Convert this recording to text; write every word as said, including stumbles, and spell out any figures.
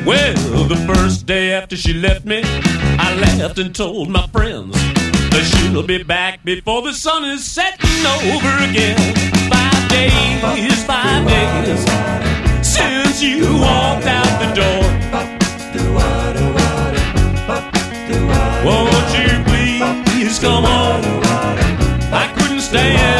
Well, the first day after she left me, I laughed and told my friends that she'll be back before the sun is setting over again. Five days, five days since you walked out the door. Won't you please come home? I couldn't stand